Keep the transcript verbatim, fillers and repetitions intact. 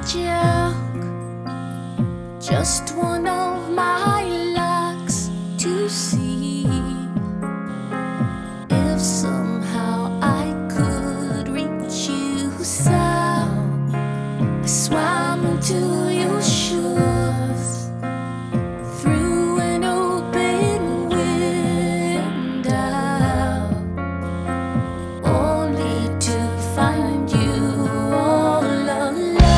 joke, just one of my lucks to see if somehow I could reach you. So I swam into your shore.